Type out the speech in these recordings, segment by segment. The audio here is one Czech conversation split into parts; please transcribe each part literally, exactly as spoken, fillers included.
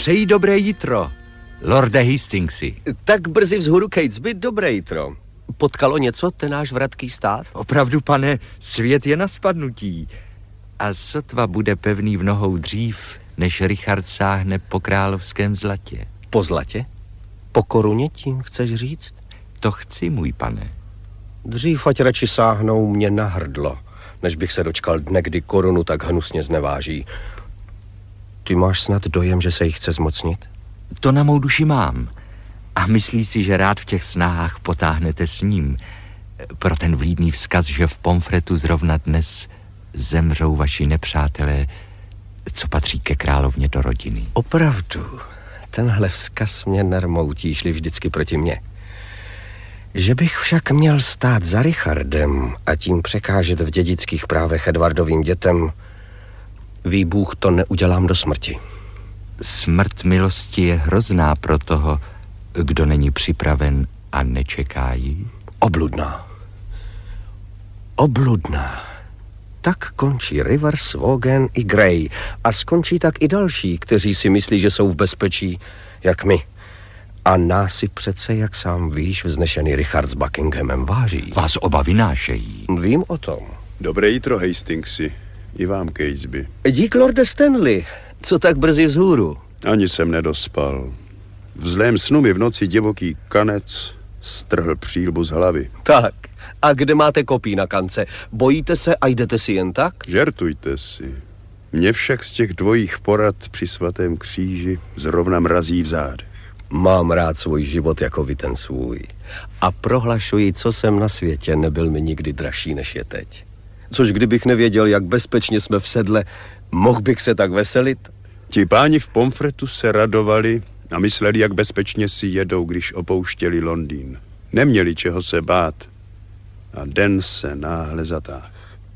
Přeji dobré jitro, lorde Hastingsi. Tak brzy vzhůru Catesby, dobré jitro. Potkalo něco ten náš vratký stát? Opravdu, pane, svět je na spadnutí. A sotva bude pevný v nohou dřív, než Richard sáhne po královském zlatě. Po zlatě? Po koruně tím chceš říct? To chci, můj pane. Dřív ať radši sáhnou mě na hrdlo, než bych se dočkal dne, kdy korunu tak hnusně zneváží. Ty máš snad dojem, že se jich chce zmocnit? To na mou duši mám. A myslí si, že rád v těch snahách potáhnete s ním. Pro ten vlídný vzkaz, že v Pomfretu zrovna dnes zemřou vaši nepřátelé, co patří ke královně do rodiny. Opravdu, tenhle vzkaz mě nermoutí, šli vždycky proti mně. Že bych však měl stát za Richardem a tím překážet v dědických právech Edwardovým dětem, ví Bůh, to neudělám do smrti. Smrt milosti je hrozná pro toho, kdo není připraven a nečeká jí. Obludná. Obludná. Tak končí Rivers, Vaughan i Grey a skončí tak i další, kteří si myslí, že jsou v bezpečí, jak my. A nás si přece, jak sám víš, vznešený Richard s Buckinghamem váží. Vás oba vynášejí. Vím o tom. Dobré jitro, Hastingsi. I vám, Catesby. Dík, lorde Stanley. Co tak brzy vzhůru? Ani jsem nedospal. V zlém snu mi v noci divoký kanec strhl přílbu z hlavy. Tak, a kde máte kopí na kance? Bojíte se a jdete si jen tak? Žertujte si. Mě však z těch dvojích porad při svatém kříži zrovna mrazí v zádech. Mám rád svůj život jako vy ten svůj. A prohlašuji, co jsem na světě, nebyl mi nikdy dražší, než je teď. Což kdybych nevěděl, jak bezpečně jsme v sedle, mohl bych se tak veselit? Ti páni v Pomfretu se radovali a mysleli, jak bezpečně si jedou, když opouštěli Londýn. Neměli čeho se bát a den se náhle zatáhl.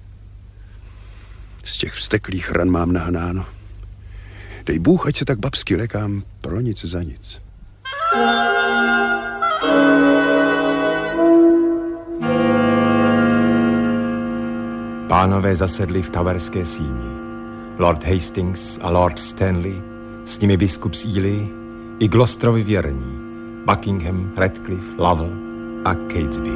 Z těch vzteklých ran mám nahnáno. Dej Bůh, ať se tak babsky lekám pro nic za nic. Pánové zasedli v Towerské síni. Lord Hastings a Lord Stanley, s nimi biskup z Ely i Gloucesterovi věrní, Buckingham, Radcliffe, Lovell a Catesby.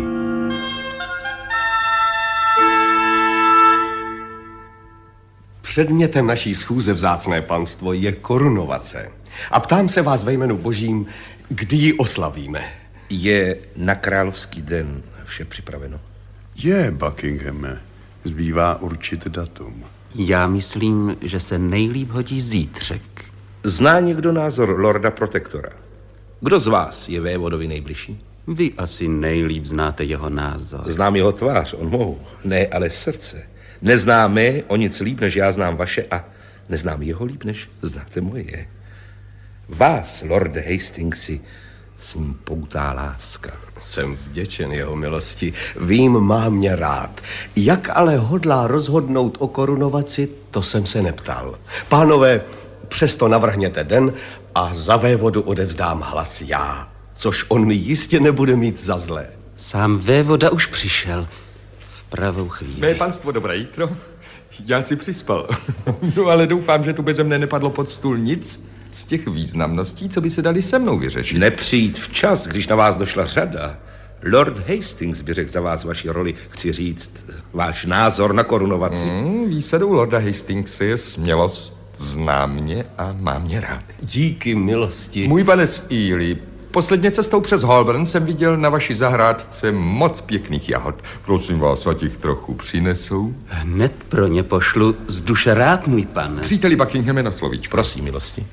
Předmětem naší schůze, vzácné panstvo, je korunovace. A ptám se vás ve jménu božím, kdy ji oslavíme. Je na královský den vše připraveno? Je, Buckinghame. Zbývá určit datum. Já myslím, že se nejlíp hodí zítřek. Zná někdo názor lorda protektora? Kdo z vás je vévodovi nejbližší? Vy asi nejlíp znáte jeho názor. Znám jeho tvář, on mou, ne ale srdce. Neznáme o nic líp, než já znám vaše a neznám jeho líp, než znáte moje. Vás, lorde Hastingsi, s ním poutá láska. Jsem vděčen jeho milosti. Vím, má mě rád. Jak ale hodlá rozhodnout o korunovaci, to jsem se neptal. Pánové, přesto navrhněte den a za vévodu odevzdám hlas já, což on mi jistě nebude mít za zlé. Sám vévoda už přišel v pravou chvíli. Mé panstvo, dobré jitro. Já si přispal. No ale doufám, že tu beze mne nepadlo pod stůl nic z těch významností, co by se dali se mnou vyřešit. Nepřijít včas, když na vás došla řada. Lord Hastings by řekl za vás vaši roli, chci říct, váš názor na korunovaci. Mm, výsadou lorda Hastingse je smělost, zná mě a má mě rád. Díky milosti. Můj pane z Ely, posledně cestou přes Holborn jsem viděl na vaší zahrádce moc pěkných jahod. Prosím vás, ať jich trochu přinesou. Hned pro ně pošlu z duše rád, můj pane. Příteli Buckinghame, na slovíčko. Prosím, milosti.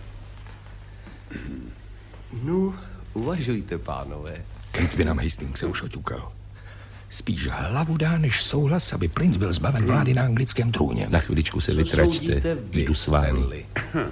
No, uvažujte, pánové. Catesby nám Hastings se už oťukal. Spíš hlavu dá, než souhlas, aby princ byl zbaven vlády na anglickém trůně. Na chviličku se vytračte, jdu s vámi.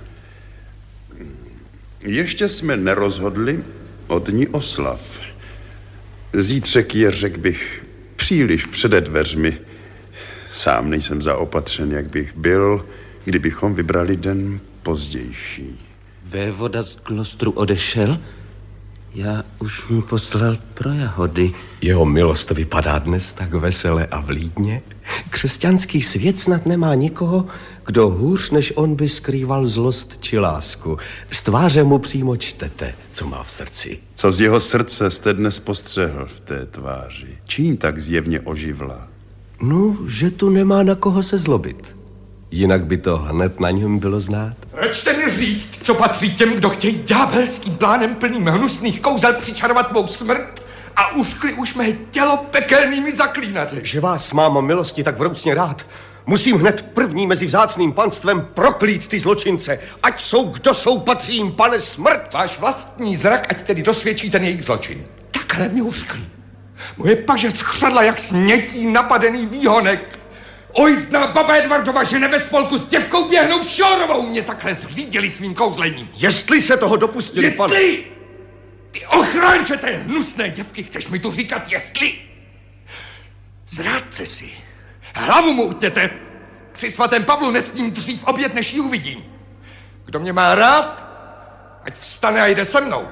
Ještě jsme nerozhodli o dni oslav. Zítřek je, řekl bych, příliš přede dveřmi. Sám nejsem zaopatřen, jak bych byl, kdybychom vybrali den pozdější. Vévoda z Gloucesteru odešel? Já už mu poslal pro jahody. Jeho milost vypadá dnes tak vesele a vlídně. Křesťanský svět snad nemá nikoho, kdo hůř než on by skrýval zlost či lásku. Z tváře mu přímo čtete, co má v srdci. Co z jeho srdce jste dnes postřehl v té tváři? Čím tak zjevně oživla? No, že tu nemá na koho se zlobit. Jinak by to hned na něm bylo znát. Račte mi říct, co patří těm, kdo chtějí ďábelským plánem plným hnusných kouzel přičarovat mou smrt a uškli už mé tělo pekelnými zaklínadly. Že vás mám milosti tak vroucně rád, musím hned první mezi vzácným panstvem proklít ty zločince. Ať jsou, kdo jsou, patří jim, pane, smrt. Váš vlastní zrak, ať tedy dosvědčí ten jejich zločin. Takhle mě uškli. Moje paže schřadla jak snětí napadený výhonek. Ojízdná baba Edvardova žene ve spolku s děvkou Běhnou Šorovou mě takhle zřídili svým kouzlením. Jestli se toho dopustili, jestli, pane... Ty ochránče té hnusné děvky, chceš mi tu říkat jestli? Zrádce si. Hlavu mu utněte. Při svatém Pavlu nesmím dřív obět, než ji uvidím. Kdo mě má rád, ať vstane a jde se mnou.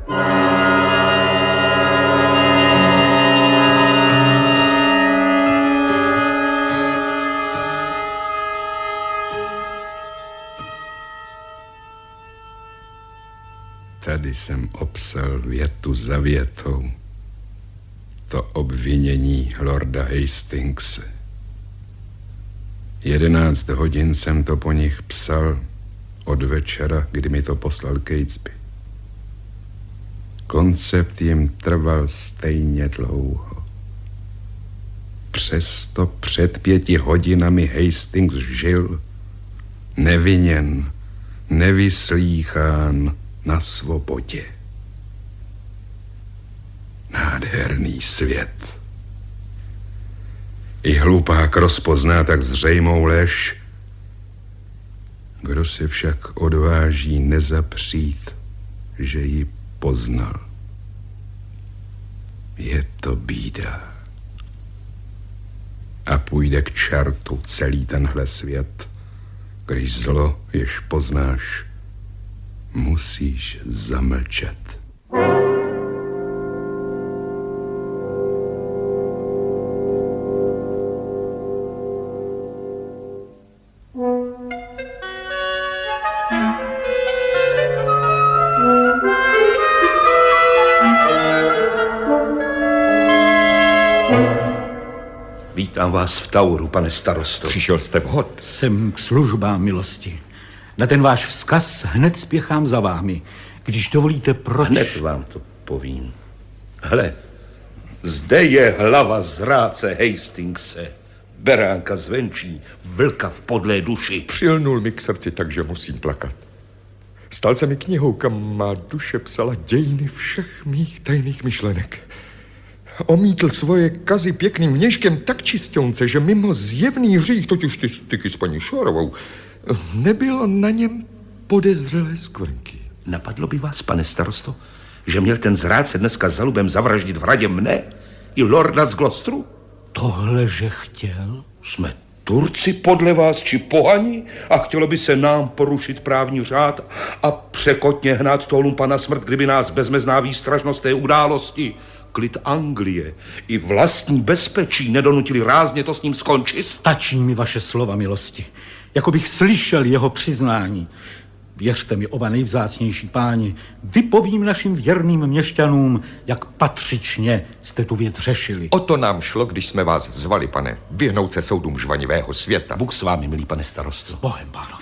Tady jsem obsal větu za větou to obvinění lorda Hastingse. Jedenáct hodin jsem to po nich psal od večera, kdy mi to poslal Catesby. Koncept jim trval stejně dlouho. Přesto před pěti hodinami Hastings žil neviněn, nevyslýchán, na svobodě. Nádherný svět. I hlupák rozpozná tak zřejmou lež. Kdo se však odváží nezapřít, že ji poznal. Je to bída. A půjde k čertu celý tenhle svět, když zlo, jež poznáš, musíš zamlčet. Vítám vás v Tauru, pane starosto. Přišel jste vhod. Jsem k službám milosti. Na ten váš vzkaz hned spěchám za vámi. Když dovolíte, proč... Hned vám to povím. Hle, zde je hlava zrádce Hastingse, beránka zvenčí, vlka v podlé duši. Přilnul mi k srdci tak, že musím plakat. Stal se mi knihou, kam má duše psala dějiny všech mých tajných myšlenek. Omítl svoje kazy pěkným měškem tak čistěnce, že mimo zjevný hřích, toť už ty styky s paní Šorovou, nebylo na něm podezřelé skvrnky. Napadlo by vás, pane starosto, že měl ten zrádce dneska za lubem zavraždit v radě mne i lorda z Glostru? Tohle, že chtěl? Jsme Turci podle vás, či pohani? A chtělo by se nám porušit právní řád a překotně hnát toho lumpa na smrt, kdyby nás bezmezná výstražnost té události, klid Anglie i vlastní bezpečí nedonutili rázně to s ním skončit? Stačí mi vaše slova milosti. Jako bych slyšel jeho přiznání. Věřte mi, oba nejvzácnější páni, vypovím našim věrným měšťanům, jak patřičně jste tu věc řešili. O to nám šlo, když jsme vás zvali, pane, vyhnout se soudům žvanivého světa. Bůh s vámi, milý pane starosto. S Bohem, pánové.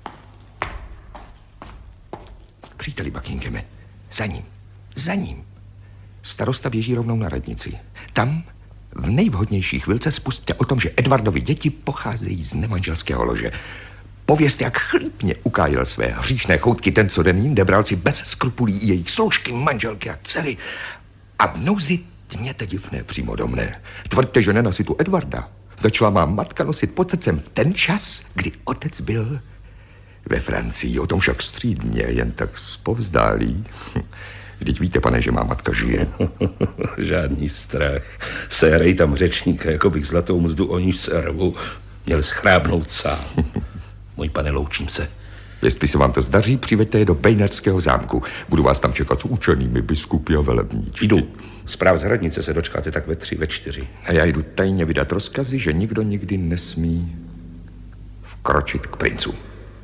Příteli Buckinghame, za ním, za ním. Starosta běží rovnou na radnici. Tam v nejvhodnější chvilce spusťte o tom, že Edvardovi děti pocházejí z nemanželského lože. Povězte, jak chlípně ukájel své hříšné choutky ten, co den jinde bral si bez skrupulí i jejich sloužky, manželky a dcery. A v nouzi tněte divné přímodomné. Tvrďte, že nenasi tu Edvarda začala má matka nosit pod srdcem v ten čas, kdy otec byl ve Francii. O tom však střídmě jen tak zpovzdálí. Vždyť víte, pane, že má matka žije. Žádný strach. Sérej tam řečníka, jako bych zlatou mzdu o níž se rvu měl schrábnout sám. Můj pane, loučím se. Jestli se vám to zdaří, přiveďte je do Bejnardského zámku. Budu vás tam čekat s učenými biskupy a velebníčky. Jdu. Zpráv z radnice se dočkáte tak ve tři, ve čtyři. A já jdu tajně vydat rozkazy, že nikdo nikdy nesmí vkročit k princu.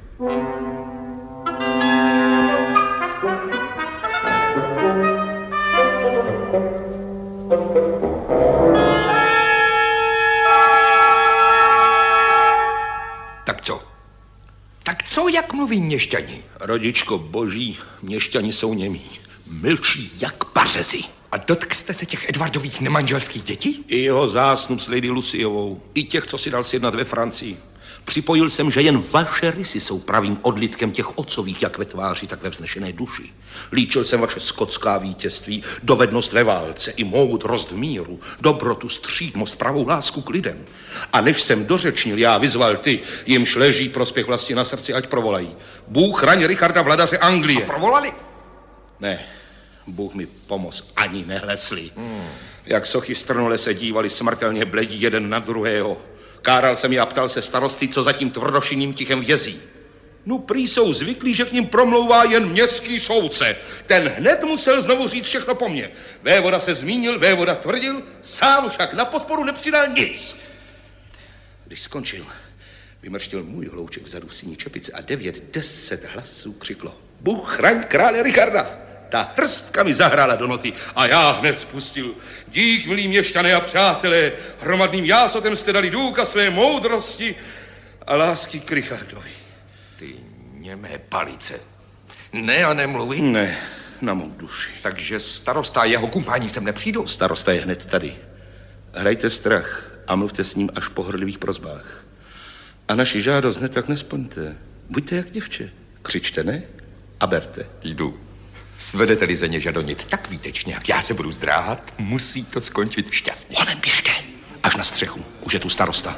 Tak co? Tak co, jak mluví měšťani? Rodičko boží, měšťani jsou němí. Mlčí jak pařezy. A dotkl jste se těch Edvardových nemanželských dětí? I jeho zásnub s Lady Luciovou, i těch, co si dal sjednat ve Francii. Připojil jsem, že jen vaše rysy jsou pravým odlitkem těch otcových, jak ve tváři, tak ve vznešené duši. Líčil jsem vaše skotská vítězství, dovednost ve válce i moudrost v míru, dobrotu, střídmost, pravou lásku k lidem. A než jsem dořečnil, já vyzval ty, jimž leží prospěch vlasti na srdci, ať provolají. Bůh chraň Richarda vladaře Anglie. A provolali? Ne, Bůh mi pomoz, ani nehlesli. Hmm. Jak sochy strnule se dívali smrtelně bledí jeden na druhého. Káral jsem je a ptal se starosty, co za tím tvrdošinným tichem vězí. No prý jsou zvyklí, že k ním promlouvá jen městský soudce. Ten hned musel znovu říct všechno po mně. Vévoda se zmínil, vévoda tvrdil, sám však na podporu nepřidal nic. Když skončil, vymrštil můj hlouček vzadu v síni čepice a devět, deset hlasů křiklo: Bůh chraň krále Richarda. Ta hrstka mi zahrála do noty a já hned spustil: dík, milí měšťané a přátelé, hromadným jásotem jste dali důkaz své moudrosti a lásky k Richardovi. Ty němé palice. Ne a nemluví? Ne, na mou duši. Takže starosta a jeho kumpáni sem nepřijdou? Starosta je hned tady. Hrajte strach a mluvte s ním až po horlivých prosbách. A naši žádost hned tak nesplňte. Buďte jak děvče. Křičte, ne? A berte. Jdu. Svedete-li zeně žadonit tak výtečně, jak já se budu zdráhat, musí to skončit šťastně. Onem běžte, až na střechu. Už je tu starosta.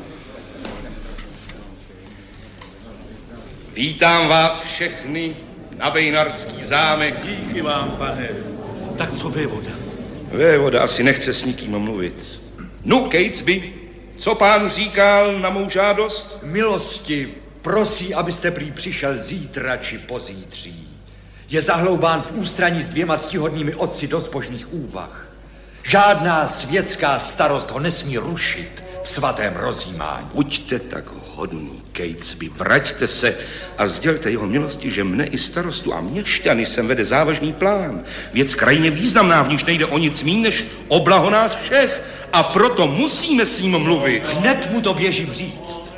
Vítám vás všechny na Bejnardský zámek. Díky vám, pane. Tak co vévoda? Vévoda asi nechce s nikým mluvit. No, Catesby, co pán říkal na mou žádost? Milosti, prosí, abyste prý přišel zítra či pozítří. Je zahloubán v ústraní s dvěma ctihodnými otci do zbožných úvah. Žádná světská starost ho nesmí rušit v svatém rozjímání. Buďte tak hodný, Catesby, vraťte se a sdělte jeho milosti, že mne i starostu a měšťany sem vede závažný plán. Věc krajně významná, v níž nejde o nic míň než o blaho nás všech. A proto musíme s ním mluvit. Hned mu to běžím říct.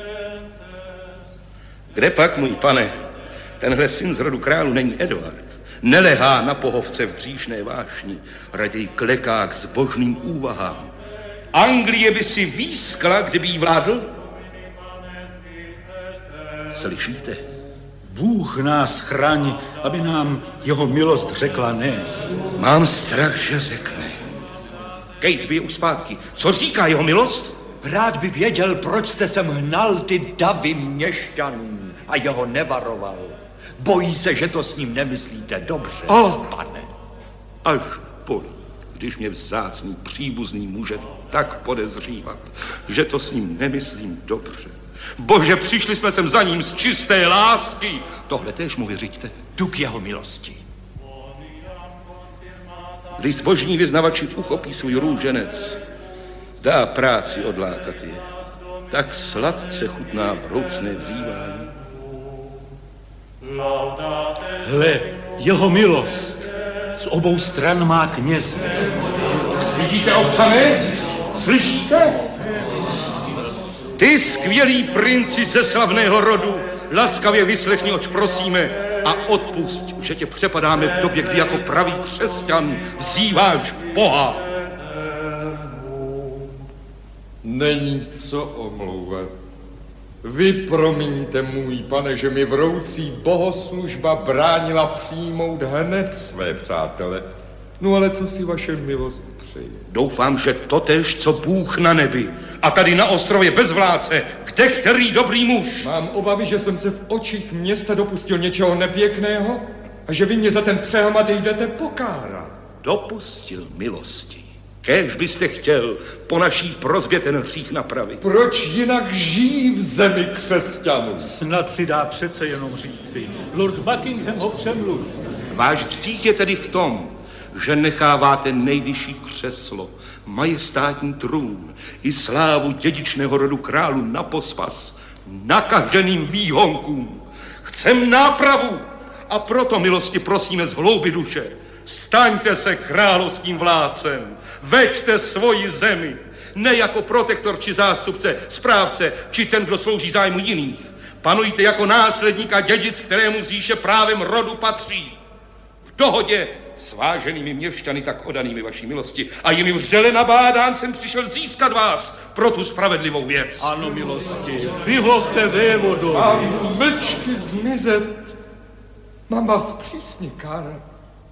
Kde pak, můj pane? Tenhle syn z rodu králu není Eduard. Nelehá na pohovce v bříšné vášni, raději kleká k zbožným úvahám. Anglie by si výskla, kdyby jí vládl? Slyšíte? Bůh nás chraň, aby nám jeho milost řekla ne. Mám strach, že řekne. Catesby je už zpátky. Co říká jeho milost? Rád by věděl, proč jste sem hnal ty davy měšťanů a jeho nevaroval. Bojí se, že to s ním nemyslíte dobře, oh, pane. Až bolí, když mě vzácný příbuzný může tak podezřívat, že to s ním nemyslím dobře. Bože, přišli jsme sem za ním z čisté lásky. Tohle též mu vyřiďte. Jdu k jeho milosti. Když zbožní vyznavači uchopí svůj růženec, dá práci odlákat je. Tak sladce chutná vroucné vzývání. Hle, jeho milost z obou stran má kněze. Vidíte, občané? Slyšíte? Ty, skvělý princi ze slavného rodu, laskavě vyslechni, oč prosíme, a odpusť, že tě přepadáme v době, kdy jako pravý křesťan vzýváš Boha. Není co omlouvat. Vy promiňte, můj pane, že mi vroucí bohoslužba bránila přijmout hned své přátele. No ale co si vaše milost přeje? Doufám, že totéž, co Bůh na nebi. A tady na ostrově bez vládce, kde který dobrý muž? Mám obavy, že jsem se v očích města dopustil něčeho nepěkného a že vy mě za ten přehmat jdete pokárat. Dopustil milosti. Kéž byste chtěl po naší prosbě ten hřích napravit. Proč jinak žijí v zemi křesťanů? Snad si dá přece jenom říci. Lord Buckingham ho přemluví. Váš hřích je tedy v tom, že necháváte nejvyšší křeslo, majestátní trůn i slávu dědičného rodu králu na pospas nakaženým výhonkům. Chcem nápravu a proto, milosti, prosíme z hloubi duše, staňte se královským vládcem, veďte svoji zemi, ne jako protektor či zástupce, správce, či ten, kdo slouží zájmu jiných. Panujte jako následník a dědic, kterému z říše právem rodu patří. V dohodě s váženými měšťany tak odanými vaší milosti a jimi vřele nabádán jsem přišel získat vás pro tu spravedlivou věc. Ano, milosti, vyhovte vévodu. Mám mlčky zmizet. Mám vás přísně kárat.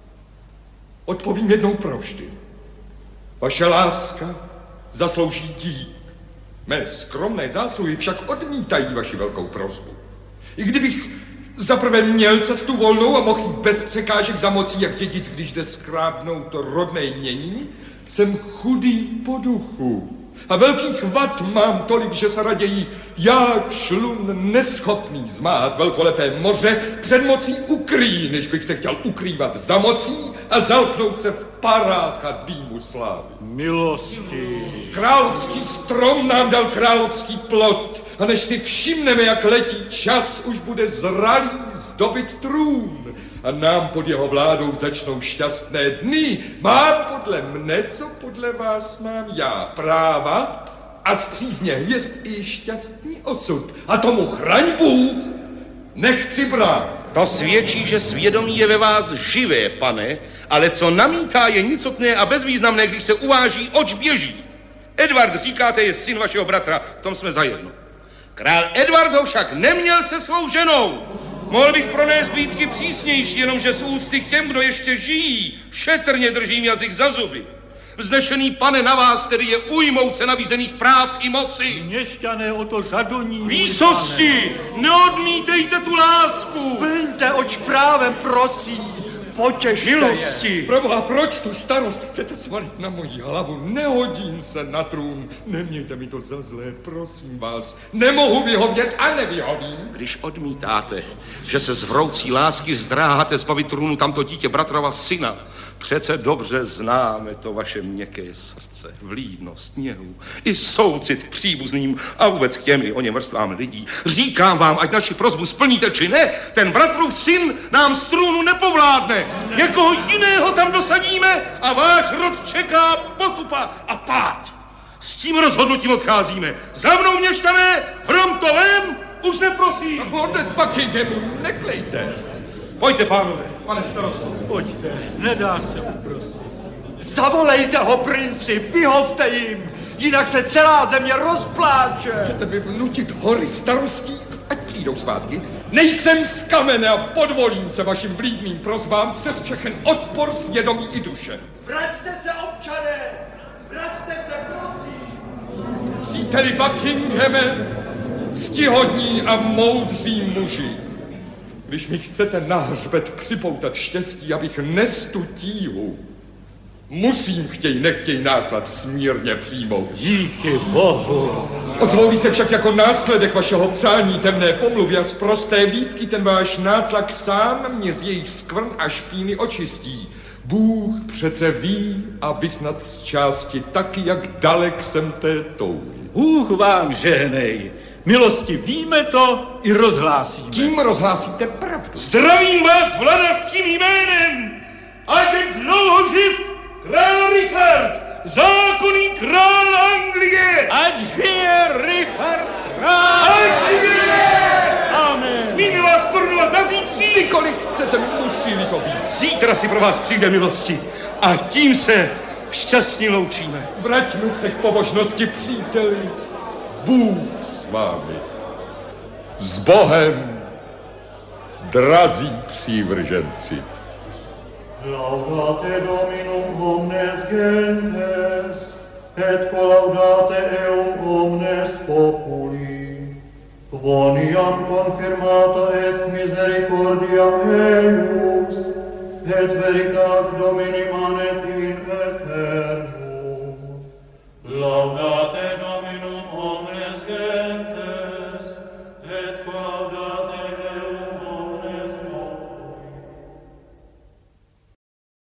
Odpovím jednou provždy. Vaše láska zaslouží dík. Mé skromné zásluhy však odmítají vaši velkou prosbu. I kdybych zaprvé měl cestu volnou a mohl jít bez překážek za mocí, jak dědic, když jde skrábnout to rodné jmění, jsem chudý po duchu. A velkých vad mám tolik, že se raději já, člun neschopný zmáhat velkolepé moře, před mocí ukryjí, než bych se chtěl ukrývat za mocí a zalknout se v parách a dýmu slávy. Milosti. Královský strom nám dal královský plod a než si všimneme, jak letí čas, už bude zralý zdobit trůn a nám pod jeho vládou začnou šťastné dny. Má podle mne, co podle vás mám já, práva a z přízně hvězd i šťastný osud. A tomu chraň Bůh, nechci brát. To svědčí, že svědomí je ve vás živé, pane, ale co namítá, je nicotné a bezvýznamné, když se uváží, oč běží. Edward, říkáte, je syn vašeho bratra, v tom jsme zajedno. Král Edward ho však neměl se svou ženou. Mohl bych pronést výtky přísnější, jenomže z úcty k těm, kdo ještě žijí, šetrně držím jazyk za zuby. Vznešený pane, na vás tedy je ujmout se nabízených práv i moci. Měšťané o to žadoní. Výsosti, neodmítejte tu lásku. Splňte, oč právem prosí, potěšte milosti. je. Proboha, proč tu starost chcete svalit na moji hlavu? Nehodím se na trůn. Nemějte mi to za zlé, prosím vás. Nemohu vyhovět a nevyhovím. Když odmítáte, že se z vroucí lásky zdráháte zbavit trůnu tamto dítě bratrova syna, přece dobře známe to vaše měkké srdce, vlídnost, něhu i soucit k příbuzným a vůbec k těm i o něm vrstvám lidí. Říkám vám, ať naši prosbu splníte, či ne, ten bratrův syn nám z trůnu nepovládne. Někoho jiného tam dosadíme a váš rod čeká potupa a pád. S tím rozhodnutím odcházíme. Za mnou, měšťané, hrom to vem, už neprosím. Lorde z Buckinghamu, nechlejte. Pojďte, pánové, pane starosto. Pojďte, nedá se uprosit. Zavolejte ho, princi, vyhovte jim, jinak se celá země rozpláče. Chcete mi vnutit hory starostí? Ať přijdou svátky. Nejsem z kamene a podvolím se vašim vlídným prosbám přes všechen odpor svědomí i duše. Vraťte se, občané, vraťte se, prosím. Příteli Buckinghame, ctihodní a moudří muži, když mi chcete na hřbet připoutat štěstí, abych nes tu tíhu, musím chtěj nechtěj náklad smírně přijmout. Díky Bohu. Ozvolí se však jako následek vašeho přání temné pomluvy a z prosté výtky ten váš nátlak sám mě z jejich skvrn a špíny očistí. Bůh přece ví a vysnad z části taky, jak dalek jsem té touhy. Bůh vám žehnej. Milosti, víme to i rozhlásíme. Tím rozhlásíte pravdu. Zdravím vás vladařským jménem, ať je dlouho živ král Richard, zákonný král Anglie. Ať žije Richard král. Ať žije! Amen. Smíme vás korunovat na zítří? Kdykoliv chcete, musí to být. Zítra si pro vás přijde milosti a tím se šťastně loučíme. Vraťme se k pobožnosti, příteli. Bůh s vámi. S Bohem, drazí přívrženci. Laudate Dominum omnes gentes, et collaudate eum omnes populi. Quoniam confirmata est misericordia eius, et veritas Domini manet in aeternum. laudate